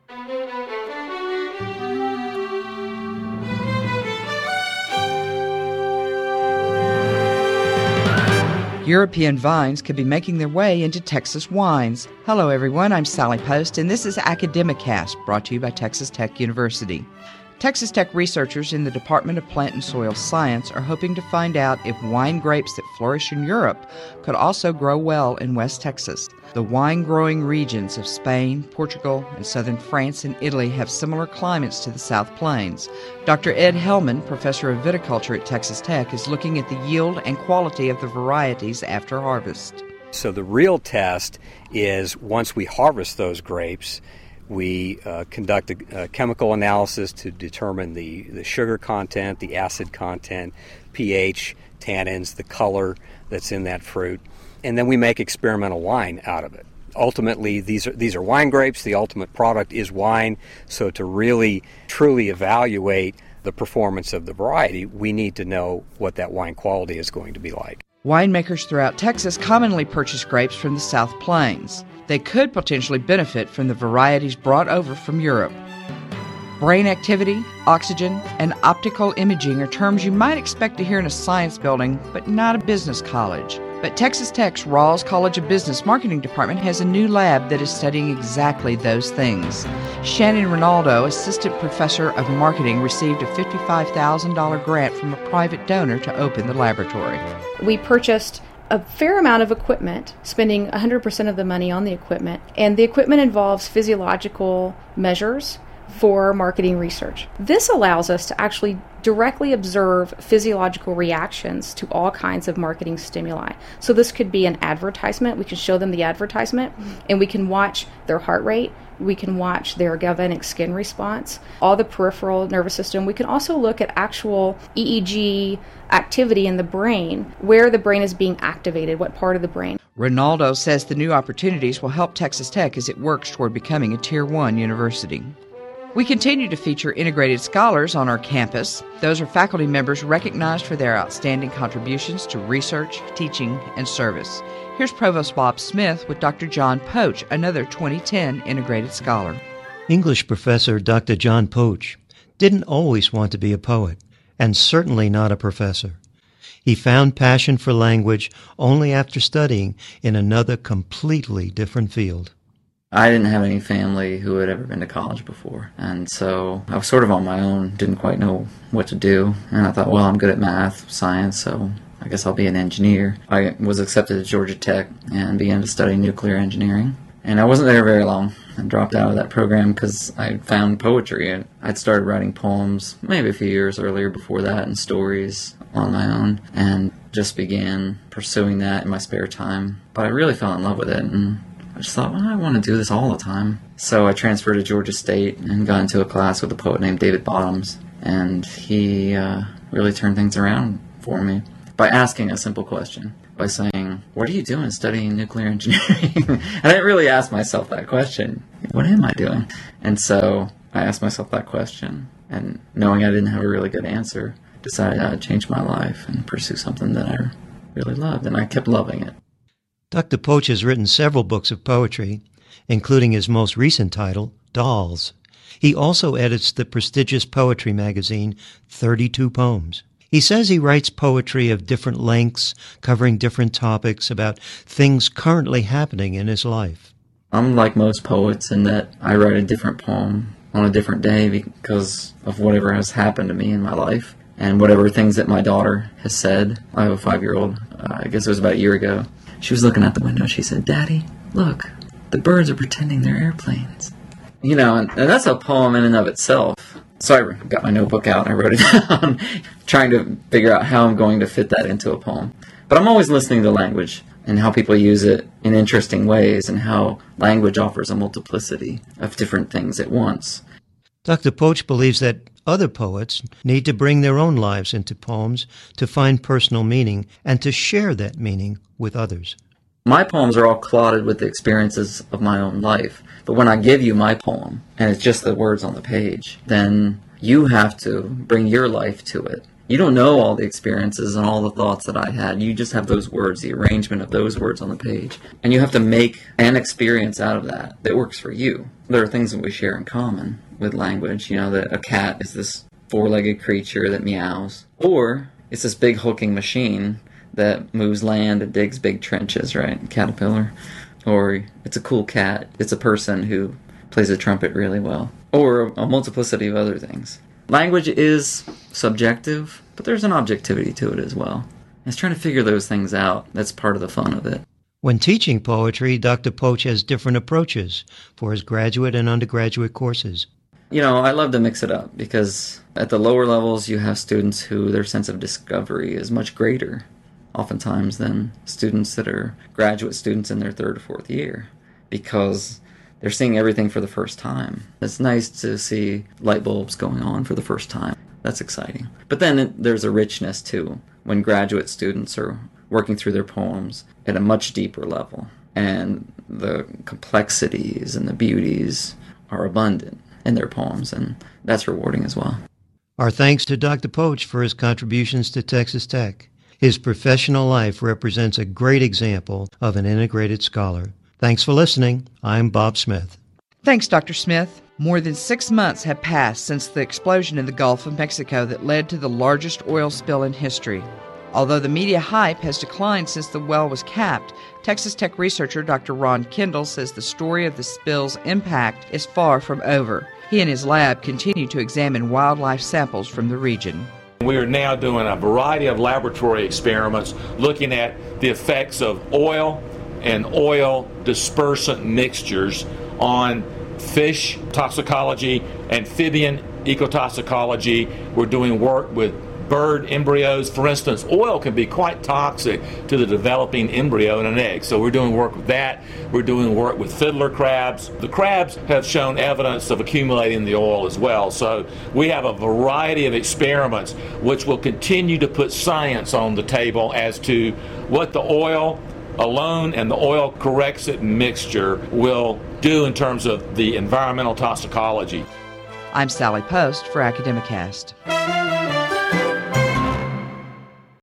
European vines could be making their way into Texas wines. Hello everyone, I'm Sally Post, and this is Academicast, brought to you by Texas Tech University. Texas Tech researchers in the Department of Plant and Soil Science are hoping to find out if wine grapes that flourish in Europe could also grow well in West Texas. The wine-growing regions of Spain, Portugal, and southern France and Italy have similar climates to the South Plains. Dr. Ed Hellman, professor of viticulture at Texas Tech, is looking at the yield and quality of the varieties after harvest. So the real test is once we harvest those grapes, we conduct a chemical analysis to determine the sugar content, the acid content, pH, tannins, the color that's in that fruit, and then we make experimental wine out of it. Ultimately, these are wine grapes. The ultimate product is wine. So to really, truly evaluate the performance of the variety, we need to know what that wine quality is going to be like. Winemakers throughout Texas commonly purchase grapes from the South Plains. They could potentially benefit from the varieties brought over from Europe. Brain activity, oxygen, and optical imaging are terms you might expect to hear in a science building, but not a business college. But Texas Tech's Rawls College of Business Marketing Department has a new lab that is studying exactly those things. Shannon Ronaldo, assistant professor of marketing, received a $55,000 grant from a private donor to open the laboratory. We purchased a fair amount of equipment, spending 100% of the money on the equipment, and the equipment involves physiological measures for marketing research. This allows us to actually directly observe physiological reactions to all kinds of marketing stimuli. So this could be an advertisement. We can show them the advertisement, and we can watch their heart rate. We can watch their galvanic skin response, all the peripheral nervous system. We can also look at actual EEG activity in the brain, where the brain is being activated, what part of the brain. Ronaldo says the new opportunities will help Texas Tech as it works toward becoming a Tier 1 university. We continue to feature integrated scholars on our campus. Those are faculty members recognized for their outstanding contributions to research, teaching, and service. Here's Provost Bob Smith with Dr. John Poach, another 2010 integrated scholar. English professor Dr. John Poach didn't always want to be a poet, and certainly not a professor. He found passion for language only after studying in another completely different field. I didn't have any family who had ever been to college before, and so I was sort of on my own, didn't quite know what to do, and I thought, well, I'm good at math, science, so I guess I'll be an engineer. I was accepted at Georgia Tech and began to study nuclear engineering, and I wasn't there very long. I dropped out of that program because I found poetry. I'd started writing poems maybe a few years earlier before that, and stories on my own, and just began pursuing that in my spare time. But I really fell in love with it, and I just thought, well, I want to do this all the time. So I transferred to Georgia State and got into a class with a poet named David Bottoms, and he really turned things around for me by asking a simple question, by saying, what are you doing studying nuclear engineering? And I didn't really ask myself that question. What am I doing? And so I asked myself that question, and knowing I didn't have a really good answer, decided I'd change my life and pursue something that I really loved, and I kept loving it. Dr. Poach has written several books of poetry, including his most recent title, Dolls. He also edits the prestigious poetry magazine, 32 Poems. He says he writes poetry of different lengths, covering different topics about things currently happening in his life. I'm like most poets in that I write a different poem on a different day because of whatever has happened to me in my life and whatever things that my daughter has said. I have a 5-year-old, I guess it was about a year ago. She was looking out the window. She said, "Daddy, look, the birds are pretending they're airplanes." You know, and that's a poem in and of itself. So I got my notebook out and I wrote it down, trying to figure out how I'm going to fit that into a poem. But I'm always listening to language and how people use it in interesting ways and how language offers a multiplicity of different things at once. Dr. Poach believes that other poets need to bring their own lives into poems to find personal meaning and to share that meaning with others. My poems are all clotted with the experiences of my own life. But when I give you my poem, and it's just the words on the page, then you have to bring your life to it. You don't know all the experiences and all the thoughts that I had. You just have those words, the arrangement of those words on the page. And you have to make an experience out of that works for you. There are things that we share in common with language. That a cat is this four-legged creature that meows. Or it's this big hulking machine that moves land and digs big trenches, right? Caterpillar. Or it's a cool cat. It's a person who plays a trumpet really well. Or a multiplicity of other things. Language is subjective, but there's an objectivity to it as well. It's trying to figure those things out. That's part of the fun of it. When teaching poetry, Dr. Poach has different approaches for his graduate and undergraduate courses. I love to mix it up because at the lower levels you have students who their sense of discovery is much greater, oftentimes, than students that are graduate students in their third or fourth year, because they're seeing everything for the first time. It's nice to see light bulbs going on for the first time. That's exciting. But then there's a richness, too, when graduate students are working through their poems at a much deeper level. And the complexities and the beauties are abundant in their poems, and that's rewarding as well. Our thanks to Dr. Poach for his contributions to Texas Tech. His professional life represents a great example of an integrated scholar. Thanks for listening. I'm Bob Smith. Thanks, Dr. Smith. More than 6 months have passed since the explosion in the Gulf of Mexico that led to the largest oil spill in history. Although the media hype has declined since the well was capped, Texas Tech researcher Dr. Ron Kendall says the story of the spill's impact is far from over. He and his lab continue to examine wildlife samples from the region. We are now doing a variety of laboratory experiments looking at the effects of oil and oil dispersant mixtures on fish toxicology, amphibian ecotoxicology. We're doing work with bird embryos. For instance, oil can be quite toxic to the developing embryo in an egg. So we're doing work with that. We're doing work with fiddler crabs. The crabs have shown evidence of accumulating the oil as well. So we have a variety of experiments which will continue to put science on the table as to what the oil alone and the oil correxit mixture will do in terms of the environmental toxicology. I'm Sally Post for Academicast.